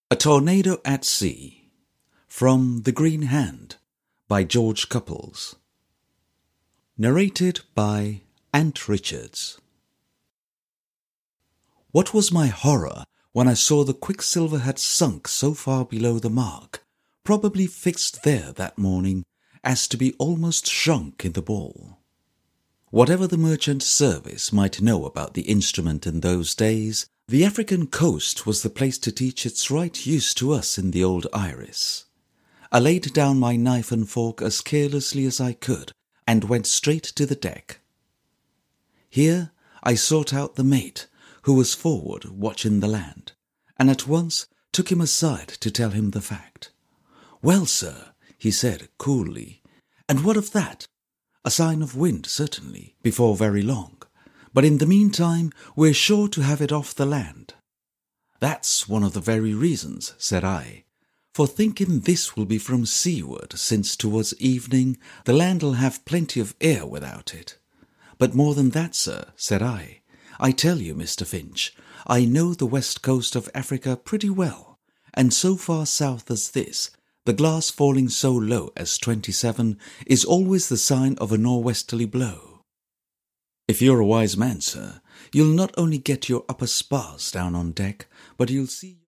A Tornado at Sea, from The Green Hand, by George Cupples. Narrated by Ant Richards. What was my horror when I saw the Quicksilver had sunk so far below the mark, probably fixed there that morning, as to be almost shrunk in the ball. Whatever the merchant service might know about the instrument in those days, the African coast was the place to teach its right use to us in the old Iris. I laid down my knife and fork as carelessly as I could, and went straight to the deck. Here I sought out the mate, who was forward watching the land, and at once took him aside to tell him the fact. "Well, sir," he said coolly, "and what of that? A sign of wind, certainly, before very long, but in the meantime we're sure to have it off the land." "That's one of the very reasons," said I, "for thinking this will be from seaward, since towards evening the land'll have plenty of air without it. But more than that, sir," said I tell you, Mr. Finch, I know the west coast of Africa pretty well, and so far south as this, the glass falling so low as 27 is always the sign of a nor'westerly blow. If you're a wise man, sir, you'll not only get your upper spars down on deck, but you'll see